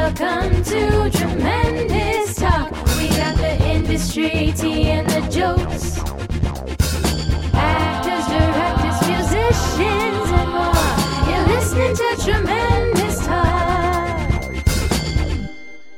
Welcome to Tremendous Talk. We got the industry, tea, and the jokes. Actors, directors, musicians, and more. You're listening to Tremendous Talk.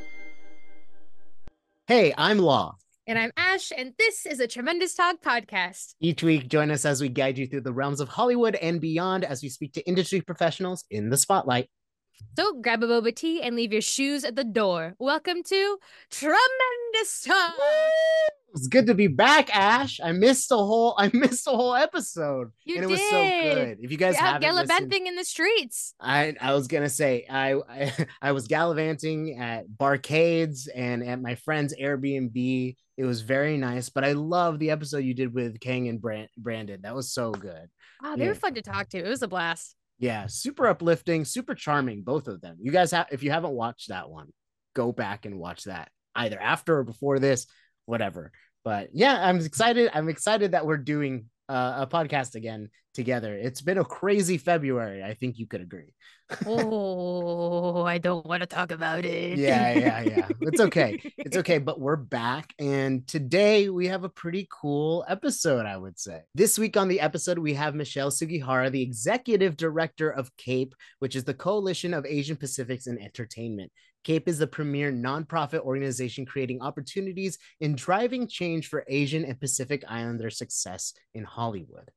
Hey, I'm Law. And I'm Ash, and this is a Tremendous Talk podcast. Each week, join us as we guide you through the realms of Hollywood and beyond as we speak to industry professionals in the spotlight. So grab a boba tea and leave your shoes at the door. Welcome to Tremendous Talk. It's good to be back, Ash. I missed a whole episode. You and it did. was so good. If you guys haven't gallivanting listened, in the streets. I was gonna say I was gallivanting at barcades and at my friend's Airbnb. It was very nice, but I love the episode you did with Kang and Brandon. That was so good. Oh, they were fun to talk to. It was a blast. Yeah, super uplifting, super charming, both of them. You guys if you haven't watched that one, go back and watch that either after or before this, whatever. But yeah, I'm excited. I'm excited that we're doing a podcast again together. It's been a crazy February. I think you could agree. Oh, I don't want to talk about it. Yeah. It's okay. It's okay. But we're back. And today we have a pretty cool episode, I would say. This week on the episode, we have Michelle Sugihara, the executive director of CAPE, which is the Coalition of Asian Pacifics in Entertainment. CAPE is the premier nonprofit organization creating opportunities and driving change for Asian and Pacific Islander success in Hollywood.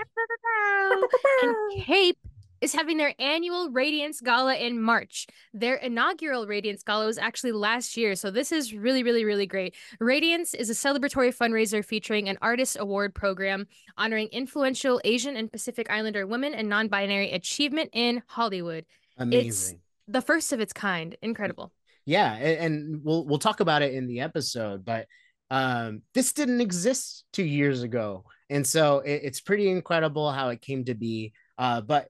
And CAPE is having their annual Radiance Gala in March. Their inaugural Radiance Gala was actually last year, so this is really, really, really great. Radiance is a celebratory fundraiser featuring an artist award program honoring influential Asian and Pacific Islander women and non-binary achievement in Hollywood. Amazing. It's the first of its kind. Incredible. Yeah, and we'll talk about it in the episode, but this didn't exist 2 years ago, and so it's pretty incredible how it came to be. But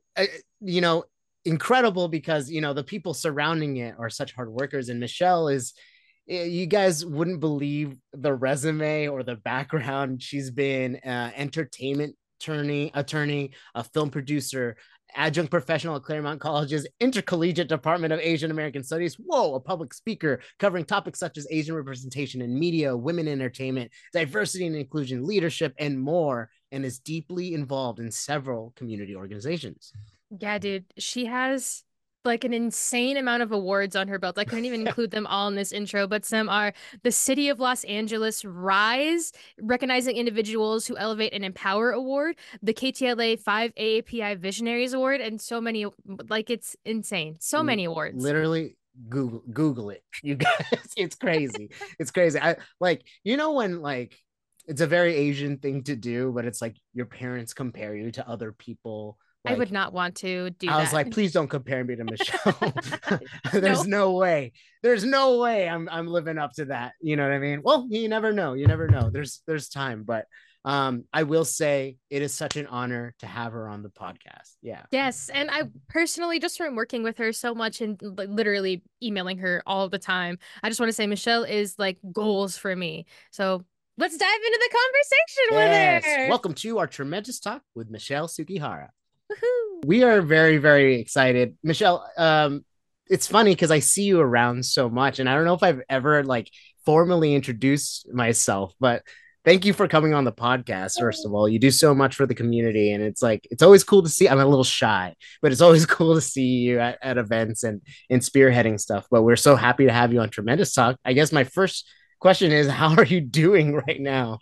incredible because the people surrounding it are such hard workers, and Michelle is. You guys wouldn't believe the resume or the background. She's been entertainment attorney, a film producer, adjunct professional at Claremont College's Intercollegiate Department of Asian American Studies. Whoa, a public speaker covering topics such as Asian representation in media, women in entertainment, diversity and inclusion, leadership, and more, and is deeply involved in several community organizations. Yeah, dude, she has like an insane amount of awards on her belt. I couldn't even include them all in this intro, but some are the City of Los Angeles Rise, Recognizing Individuals Who Elevate and Empower Award, the KTLA 5 AAPI Visionaries Award, and so many, like it's insane. So many awards. Literally Google it, you guys. It's crazy. It's crazy. I when it's a very Asian thing to do, but it's like your parents compare you to other people. I would not want to do that. I was like, please don't compare me to Michelle. There's no way. There's no way I'm living up to that. You know what I mean? Well, you never know. There's time, but I will say it is such an honor to have her on the podcast. Yeah. Yes, and I personally, just from working with her so much and literally emailing her all the time, I just want to say Michelle is like goals for me. So let's dive into the conversation with her. Welcome to our Tremendous Talk with Michelle Sugihara. Woohoo. We are very, very excited. Michelle, it's funny because I see you around so much, and I don't know if I've ever formally introduced myself, but thank you for coming on the podcast. First of all, you do so much for the community, and it's always cool to see. I'm a little shy, but it's always cool to see you at events and spearheading stuff. But we're so happy to have you on Tremendous Talk. I guess my first question is, how are you doing right now?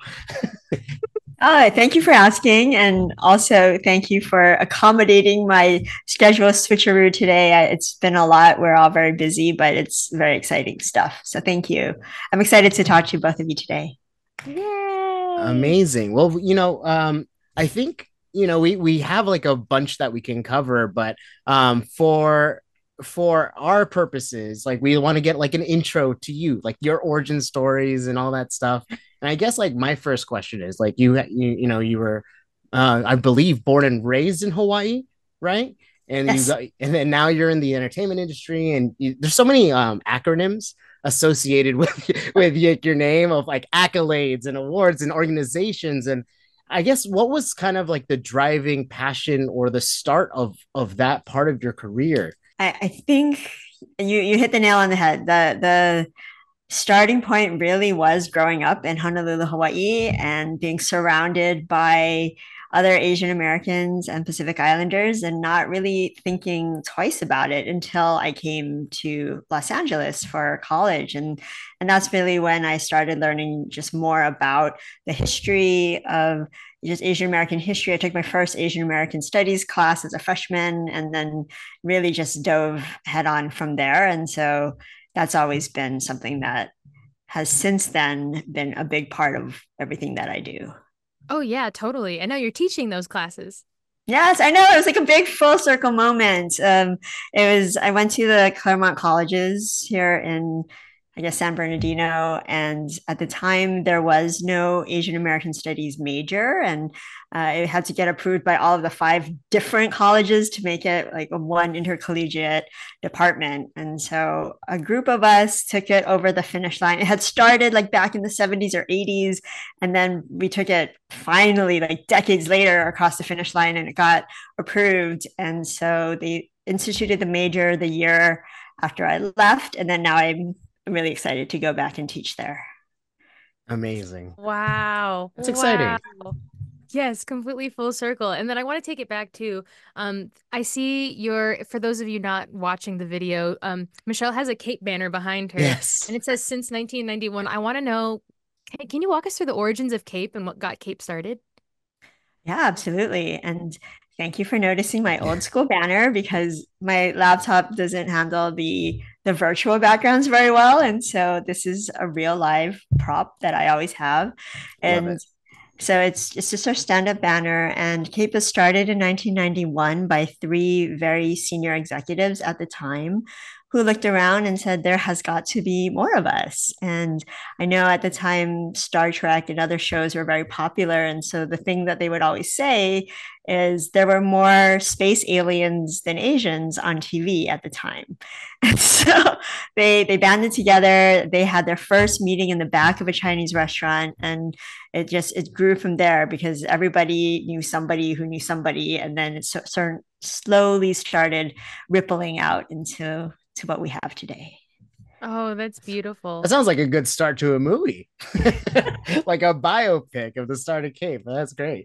Thank you for asking. And also thank you for accommodating my schedule switcheroo today. It's been a lot. We're all very busy, but it's very exciting stuff. So thank you. I'm excited to talk to both of you today. Yay. Amazing. Well, I think, we have a bunch that we can cover, but for our purposes, we want to get an intro to you, your origin stories and all that stuff. And I guess my first question is you were I believe born and raised in Hawaii, right? And yes. And then now you're in the entertainment industry, and there's so many acronyms associated with your name of accolades and awards and organizations. And I guess what was kind of the driving passion or the start of that part of your career? I think you hit the nail on the head. The starting point really was growing up in Honolulu, Hawaii, and being surrounded by other Asian Americans and Pacific Islanders, and not really thinking twice about it until I came to Los Angeles for college. And that's really when I started learning just more about the history of just Asian American history. I took my first Asian American studies class as a freshman, and then really just dove head on from there. And so that's always been something that has since then been a big part of everything that I do. Oh yeah, totally. I know you're teaching those classes. Yes, I know. It was like a big full circle moment. I went to the Claremont colleges here in, I guess, San Bernardino. And at the time, there was no Asian American Studies major. And it had to get approved by all of the 5 different colleges to make it like a one intercollegiate department. And so a group of us took it over the finish line. It had started like back in the 70s or 80s. And then we took it finally like decades later across the finish line, and it got approved. And so they instituted the major the year after I left. And then now I'm really excited to go back and teach there. Amazing. Wow. That's exciting. Wow. Yes, completely full circle. And then I want to take it back to, I see for those of you not watching the video, Michelle has a Cape banner behind her. Yes. And it says since 1991. I want to know, can you walk us through the origins of Cape and what got Cape started? Yeah, absolutely. And thank you for noticing my old school banner, because my laptop doesn't handle the virtual backgrounds very well. And so this is a real live prop that I always have. And so it's just our stand-up banner. And Cape was started in 1991 by 3 very senior executives at the time, who looked around and said, there has got to be more of us. And I know at the time, Star Trek and other shows were very popular. And so the thing that they would always say is there were more space aliens than Asians on TV at the time. And so they banded together. They had their first meeting in the back of a Chinese restaurant, and it grew from there, because everybody knew somebody who knew somebody. And then it slowly started rippling out into what we have today. Oh, that's beautiful. That sounds like a good start to a movie. Like a biopic of the start of Cape. That's great.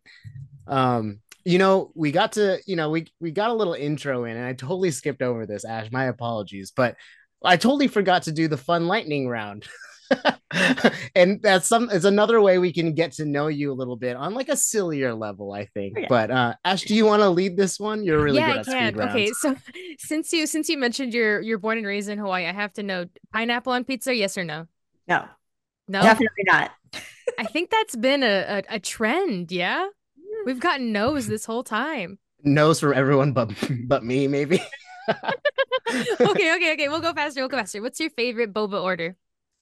We got to, we got a little intro in, and I totally skipped over this, Ash. My apologies, but I totally forgot to do the fun lightning round. And it's another way we can get to know you a little bit on like a sillier level, I think. Yeah. But Ash, do you want to lead this one? You're really good at speed rounds. Okay, so since you mentioned you're born and raised in Hawaii, I have to know, pineapple on pizza, yes or no? No, No, definitely not. I think that's been a trend. Yeah, we've gotten no's this whole time. No's from everyone but me, maybe. Okay. We'll go faster. What's your favorite boba order?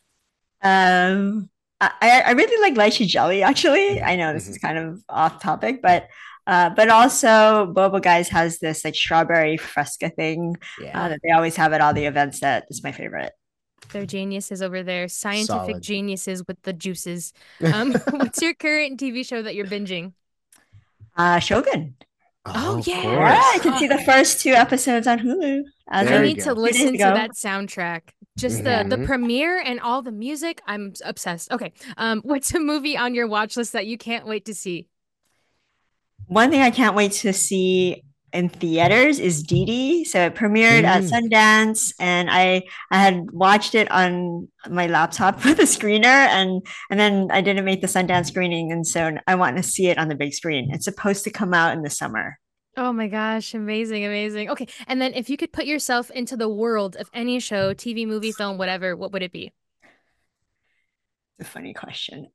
I really like lychee jelly, actually. I know this is kind of off topic, but also Boba Guys has this like strawberry fresca thing that they always have at all the events. That is my favorite. They're geniuses over there, scientific Solid. geniuses with the juices. What's your current TV show that you're binging? Shogun. Oh, of yeah. course. Yeah, I can see the first 2 episodes on Hulu. There I we need go. to 2 days listen to ago. that soundtrack. Just the premiere and all the music. I'm obsessed. Okay. What's a movie on your watch list that you can't wait to see? One thing I can't wait to see in theaters is Dee Dee. So it premiered at Sundance, and I had watched it on my laptop with a screener, and then I didn't make the Sundance screening, and so I want to see it on the big screen. It's supposed to come out in the summer. Oh my gosh, amazing. Okay. And then if you could put yourself into the world of any show, TV, movie, film, whatever, what would it be? It's a funny question.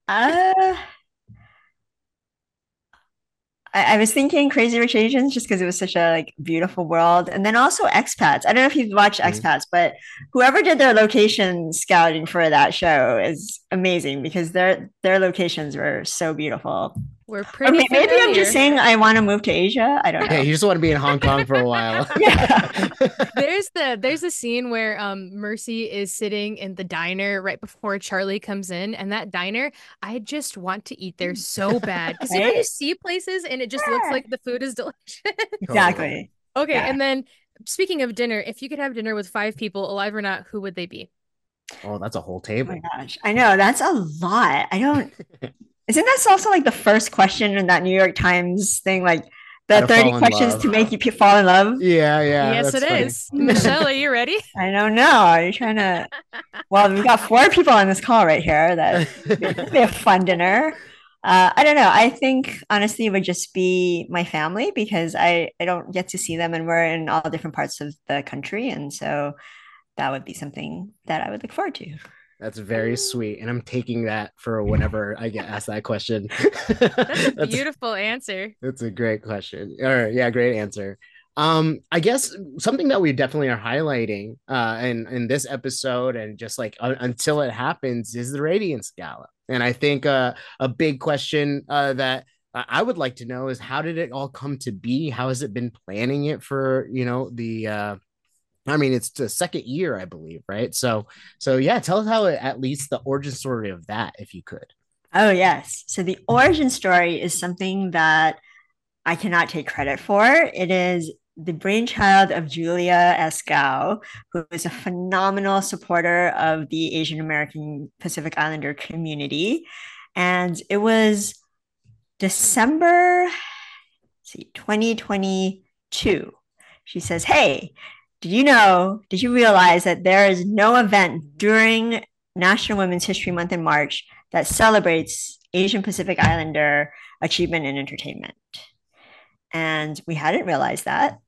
I was thinking Crazy Rich Asians, just because it was such a like beautiful world, and then also Expats. I don't know if you've watched Expats, but whoever did their location scouting for that show is amazing, because their locations were so beautiful. We're Or pretty maybe I'm just familiar. saying I want to move to Asia. I don't know. Yeah, you just want to be in Hong Kong for a while. Yeah. There's a scene where Mercy is sitting in the diner right before Charlie comes in, and that diner, I just want to eat there so bad, because you know you Right? see places and it just looks like the food is delicious. Exactly. Okay, Yeah. and then speaking of dinner, if you could have dinner with 5 people, alive or not, who would they be? Oh, that's a whole Oh table. my gosh. I know that's a lot. I don't, isn't that also like the first question in that New York Times thing? Like How the to 30 fall in questions love. to make you fall in love? Yeah, Yes, that's it funny. is. Michelle, are you ready? I don't know. Are you trying to? Well, we've got 4 people on this call right here. That'd be a fun dinner. I don't know. I think honestly it would just be my family because I don't get to see them and we're in all different parts of the country. And so that would be something that I would look forward to. That's very sweet. And I'm taking that for whenever I get asked that question. That's a That's beautiful answer. that's a great question. All right, yeah, great answer. I guess something that we definitely are highlighting in this episode and just like until it happens is the Radiance Gala. And I think a big question that I would like to know is how did it all come to be? How has it been planning it for, the I mean, it's the second year, I believe, right? So yeah, tell us how at least the origin story of that, if you could. Oh, yes. So the origin story is something that I cannot take credit for. It is the brainchild of Julia Escau, who is a phenomenal supporter of the Asian American Pacific Islander community. And it was December, see, 2022. She says, "Hey, did you realize that there is no event during National Women's History Month in March that celebrates Asian Pacific Islander achievement in entertainment?" And we hadn't realized that.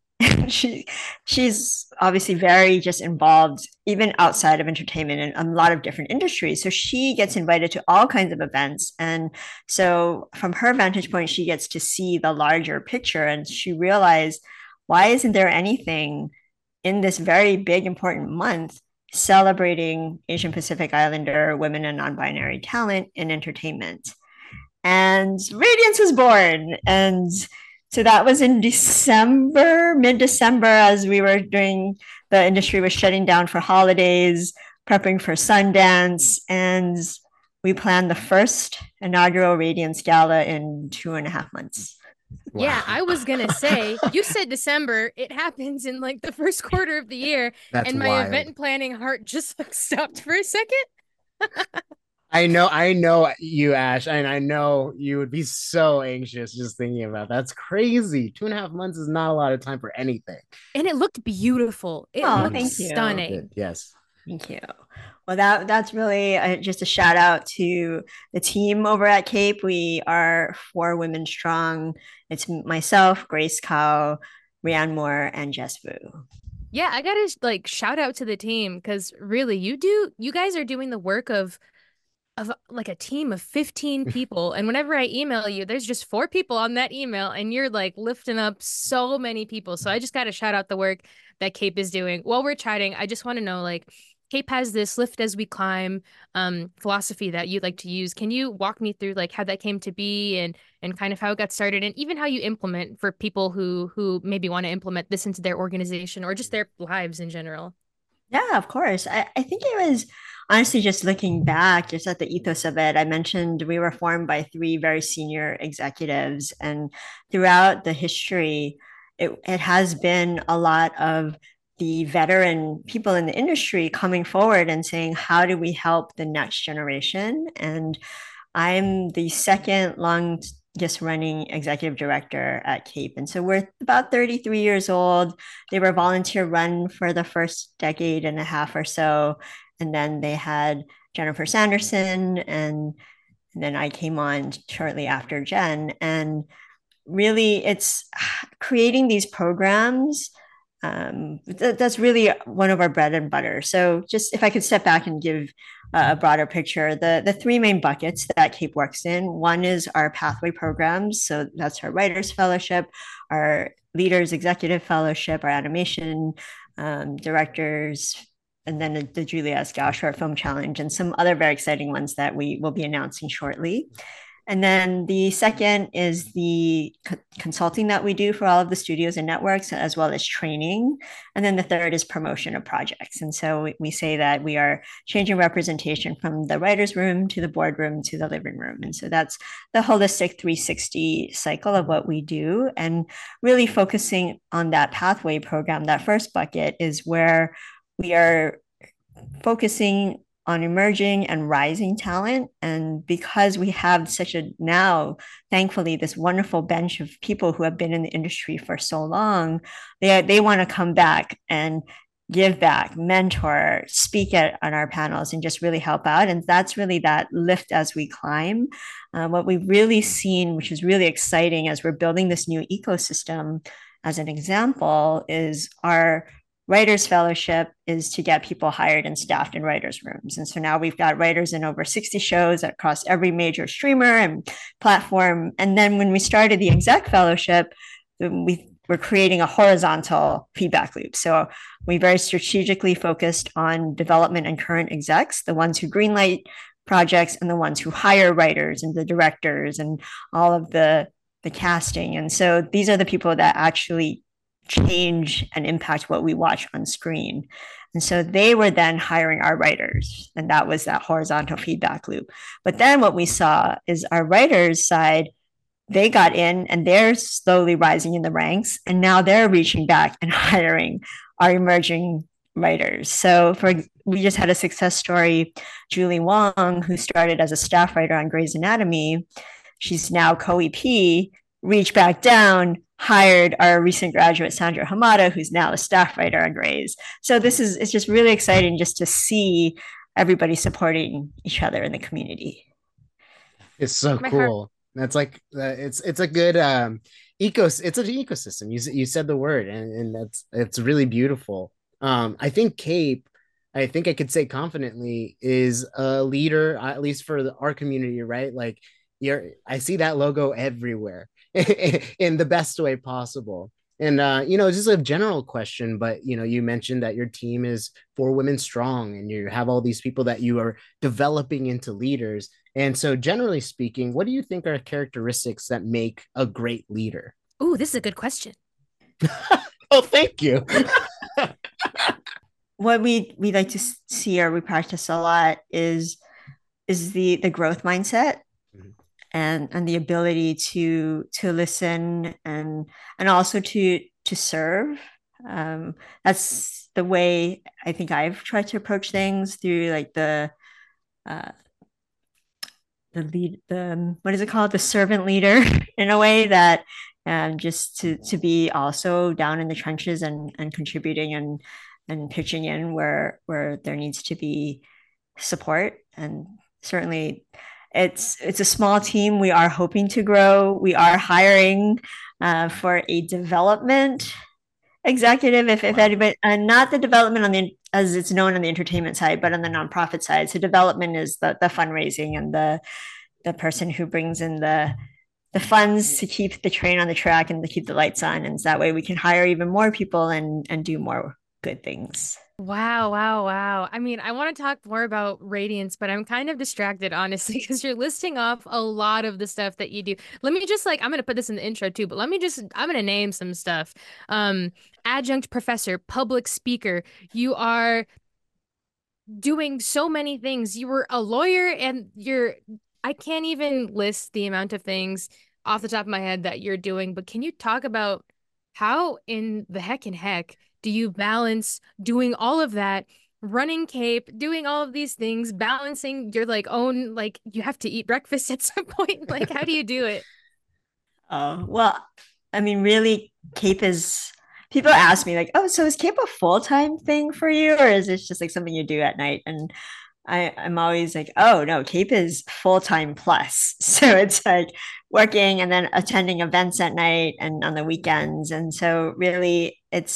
She's obviously very just involved even outside of entertainment in a lot of different industries, so she gets invited to all kinds of events, and so from her vantage point she gets to see the larger picture, and she realized, why isn't there anything in this very big important month celebrating Asian Pacific Islander women and non-binary talent in entertainment? And Radiance was born. And so that was in December, mid-December, as we were doing, the industry was shutting down for holidays, prepping for Sundance, and we planned the first inaugural Radiance Gala in 2.5 months. Yeah, Wow. I was gonna say, you said December. It happens in like the first quarter of the year, That's and my wild. event planning heart just like stopped for a second. I know you, Ash, and I know you would be so anxious just thinking about that. That's crazy. 2.5 months is not a lot of time for anything. And it looked beautiful. It Oh, looked thank you. stunning. Yes. Thank you. Well, that's really just a shout out to the team over at Cape. We are 4 women strong. It's myself, Grace Cow, Rianne Moore, and Jess Vu. Yeah, I gotta like shout out to the team because really, you guys are doing the work of like a team of 15 people. And whenever I email you, there's just 4 people on that email, and you're like lifting up so many people. So I just gotta shout out the work that Cape is doing. While we're chatting, I just want to know, like, Cape has this lift as we climb philosophy that you'd like to use. Can you walk me through like how that came to be and kind of how it got started and even how you implement for people who maybe want to implement this into their organization or just their lives in general? Yeah, of course. I think it was honestly just looking back, just at the ethos of it. I mentioned we were formed by 3 very senior executives, and throughout the history, it has been a lot of the veteran people in the industry coming forward and saying, how do we help the next generation? And I'm the second longest running executive director at Cape. And so we're about 33 years old. They were volunteer run for the first decade and a half or so. And then they had Jennifer Sanderson, and then I came on shortly after Jen. And really, it's creating these programs. That's really one of our bread and butter. So just if I could step back and give a broader picture, the 3 main buckets that Cape works in, one is our pathway programs. So that's our writers fellowship, our leaders executive fellowship, our animation directors, and then the Julia Escau short film challenge, and some other very exciting ones that we will be announcing shortly. And then the second is the consulting that we do for all of the studios and networks, as well as training. And then the third is promotion of projects. And so we say that we are changing representation from the writer's room to the boardroom to the living room. And so that's the holistic 360 cycle of what we do. And really focusing on that pathway program, that first bucket is where we are focusing on emerging and rising talent. And because we have such a now, thankfully, this wonderful bench of people who have been in the industry for so long, they want to come back and give back, mentor, speak on our panels, and just really help out. And that's really that lift as we climb. What we've really seen, which is really exciting as we're building this new ecosystem, as an example, is our Writers Fellowship is to get people hired and staffed in writers' rooms. And so now we've got writers in over 60 shows across every major streamer and platform. And then when we started the Exec Fellowship, we're creating a horizontal feedback loop. So we very strategically focused on development and current execs, the ones who greenlight projects and the ones who hire writers and the directors and all of the casting. And so these are the people that actually change and impact what we watch on screen. And so they were then hiring our writers, and that was that horizontal feedback loop. But then what we saw is our writers side, they got in and they're slowly rising in the ranks, and now they're reaching back and hiring our emerging writers. So we just had a success story, Julie Wong, who started as a staff writer on Grey's Anatomy. She's now co-EP, reached back down, hired our recent graduate, Sandra Hamada, who's now a staff writer on Grey's. So it's just really exciting just to see everybody supporting each other in the community. It's so cool. That's like, it's a good it's an ecosystem. You said the word, and it's really beautiful. I think Cape, I think I could say confidently, is a leader, at least for our community, right? Like I see that logo everywhere. In the best way possible. And just a general question, but you mentioned that your team is 4 women strong, and you have all these people that you are developing into leaders. And so generally speaking, what do you think are characteristics that make a great leader? Oh, this is a good question. Oh, thank you. What we like to see, or we practice a lot, is the growth mindset. And the ability to listen and also to serve. That's the way I think I've tried to approach things, through like the lead, what is it called, the servant leader, in a way that just to be also down in the trenches and contributing and pitching in where there needs to be support. And certainly it's a small team. We are hoping to grow. We are hiring for a development executive, if anybody, and not the development on the, as it's known on the entertainment side, but on the nonprofit side. So development is the fundraising and the person who brings in the funds to keep the train on the track and to keep the lights on. And that way we can hire even more people and do more good things. Wow. I mean, I want to talk more about Radiance, but I'm kind of distracted, honestly, because you're listing off a lot of the stuff that you do. Let me just I'm going to put this in the intro too, but I'm going to name some stuff. Adjunct professor, public speaker. You are doing so many things. You were a lawyer, and I can't even list the amount of things off the top of my head that you're doing, but can you talk about how in the heck do you balance doing all of that, running Cape, doing all of these things, balancing your own, you have to eat breakfast at some point? How do you do it? Oh, well, I mean, really, Cape is, people ask me so is Cape a full-time thing for you, or is it just something you do at night? And I'm always oh no, Cape is full-time plus. So it's working and then attending events at night and on the weekends. And so really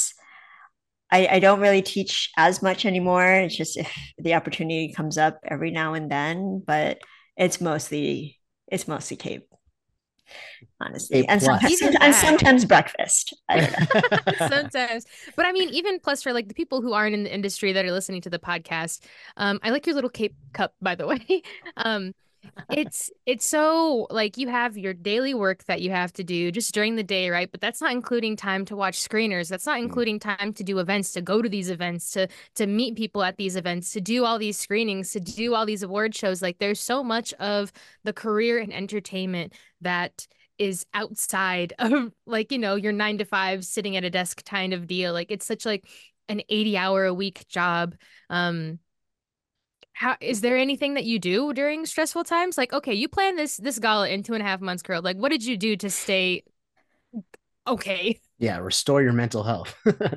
I don't really teach as much anymore. It's just if the opportunity comes up every now and then, but it's mostly Cape, honestly. Cape and sometimes breakfast. I don't know. Sometimes. But I mean, even plus for the people who aren't in the industry that are listening to the podcast, I like your little Cape cup, by the way. It's so like you have your daily work that you have to do just during the day, right? But that's not including time to watch screeners. That's not Mm. including time to do events, to go to these events, to meet people at these events, to do all these screenings, to do all these award shows. Like there's so much of the career and entertainment that is outside of like, your 9 to 5 sitting at a desk kind of deal. Like it's such like an 80-hour a week job. Um how is there anything that you do during stressful times? Like, okay, you plan this gala in 2.5 months, Curl. Like, what did you do to stay okay? Yeah, restore your mental health.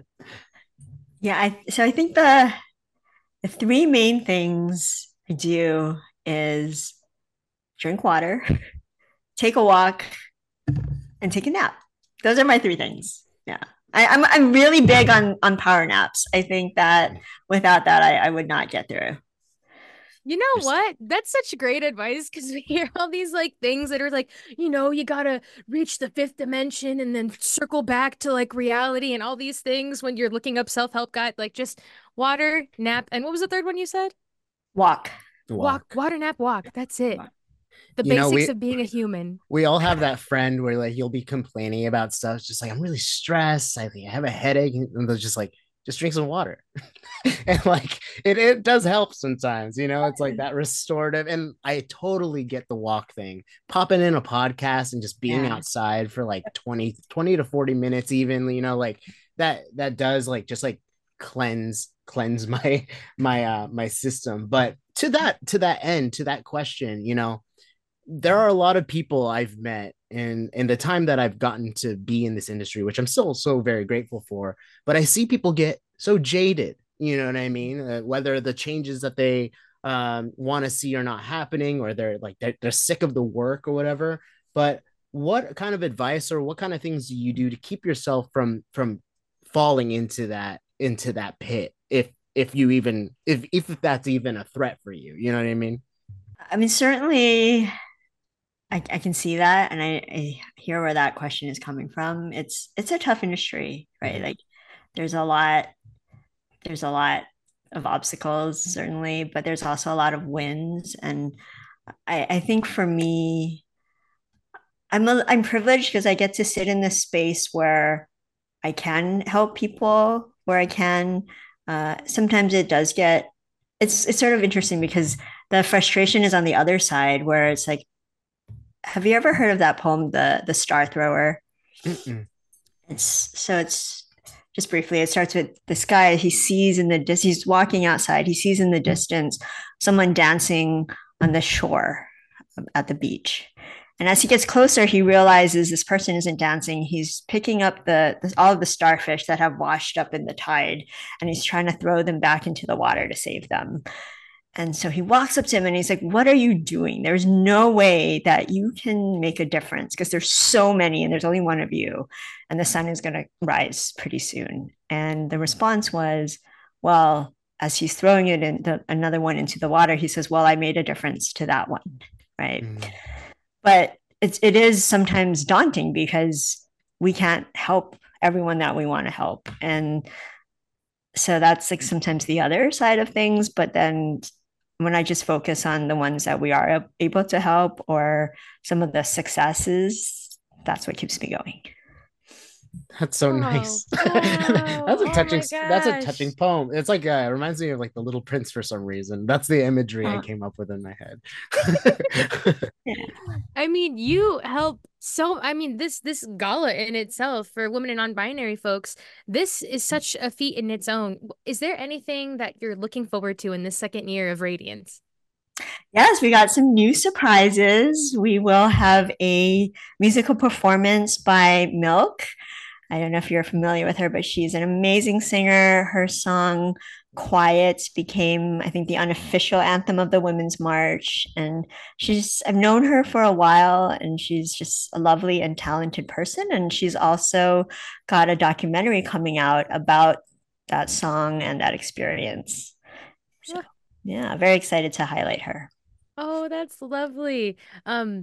Yeah, I think the three main things I do is drink water, take a walk, and take a nap. Those are my three things. Yeah. I'm really big on power naps. I think that without that I would not get through. You know what? That's such great advice because we hear all these like things that are like, you gotta reach the fifth dimension and then circle back to like reality and all these things when you're looking up self-help guide, like just water, nap, and what was the third one you said? Walk. Walk, water, nap, walk. That's it. Walk. The You know, basics we of being a human. we all have that friend where like you'll be complaining about stuff. It's just like I'm really stressed. I think I have a headache, and they're just like, just drink some water. And like it does help sometimes, it's like that restorative. And I totally get the walk thing. Popping in a podcast and just being Yeah. outside for like 20 to 40 minutes, even, like that does like just like cleanse my system. But to that end, to that question, there are a lot of people I've met in the time that I've gotten to be in this industry, which I'm still so very grateful for. But I see people get so jaded, you know what I mean? Whether the changes that they want to see are not happening, or they're sick of the work or whatever. But what kind of advice or what kind of things do you do to keep yourself from falling into that pit, if you even if that's even a threat for you? You know what I mean? I mean, certainly I can see that, and I hear where that question is coming from. It's a tough industry, right? Mhm. Like there's there's a lot of obstacles, certainly, but there's also a lot of wins. And I think for me, I'm privileged because I get to sit in this space where I can help people where I can. Sometimes it does get it's sort of interesting because the frustration is on the other side where it's like, have you ever heard of that poem, the Star Thrower? Mm-mm. It's just briefly, it starts with this guy, he sees in the he's walking outside, he sees in the distance someone dancing on the shore at the beach. And as he gets closer, he realizes this person isn't dancing. He's picking up all of the starfish that have washed up in the tide, and he's trying to throw them back into the water to save them. And so he walks up to him and he's like, "What are you doing? There's no way that you can make a difference because there's so many and there's only one of you. And the sun is going to rise pretty soon." And the response was, well, as he's throwing it in another one into the water, he says, "Well, I made a difference to that one." Right. Mm. But it is sometimes daunting because we can't help everyone that we want to help. And so that's like sometimes the other side of things. But then when I just focus on the ones that we are able to help or some of the successes, that's what keeps me going. That's so Oh, nice. wow. That's a Oh touching. my That's a gosh. touching poem. It's like it reminds me of like the Little Prince for some reason. That's the imagery I Uh, came up with in my head. yeah. I mean, you help so I mean this gala in itself for women and non-binary folks, this is such a feat in its own. Is there anything that you're looking forward to in this second year of Radiance? Yes, we got some new surprises. We will have a musical performance by Milk. I don't know if you're familiar with her, but she's an amazing singer. Her song Quiet became, I think, the unofficial anthem of the Women's March. And I've known her for a while, and she's just a lovely and talented person. And she's also got a documentary coming out about that song and that experience. So, Ah, yeah, very excited to highlight her. oh, that's lovely. Um,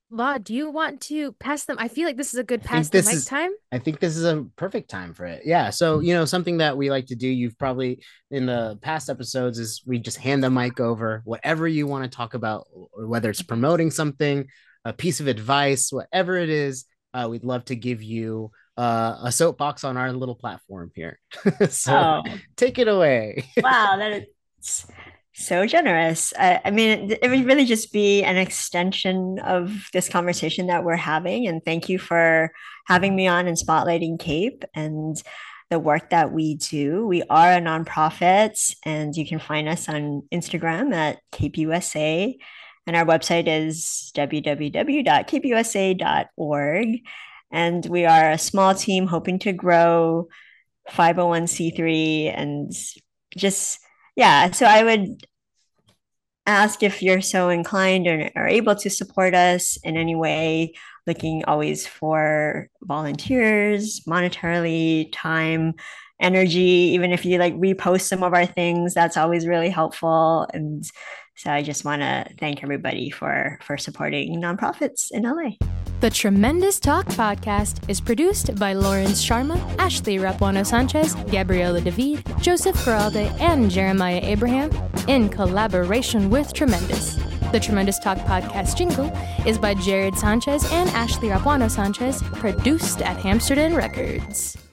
Law, do you want to pass them? I feel like this is a good I think pass the this mic is time. I think this is a perfect time for it. Yeah. So, you know, something that we like to do, you've probably in the past episodes, is we just hand the mic over, whatever you want to talk about, or whether it's promoting something, a piece of advice, whatever it is. We'd love to give you a soapbox on our little platform here. So Oh, take it away. wow, that is so generous. I mean, it would really just be an extension of this conversation that we're having. And thank you for having me on and spotlighting CAPE and the work that we do. We are a nonprofit, and you can find us on Instagram at CAPE USA. And our website is www.capeusa.org. And we are a small team hoping to grow, 501(c)(3), and just, yeah. So I would ask if you're so inclined or are able to support us in any way, looking always for volunteers, monetarily, time, energy. Even if you like repost some of our things, that's always really helpful. And so I just want to thank everybody for supporting nonprofits in LA. The Tremendous Talk podcast is produced by Lawrence Sharma, Ashley Rapuano Sanchez, Gabriela David, Joseph Corralde, and Jeremiah Abraham in collaboration with Tremendous. The Tremendous Talk podcast jingle is by Jared Sanchez and Ashley Rapuano Sanchez, produced at Amsterdam Records.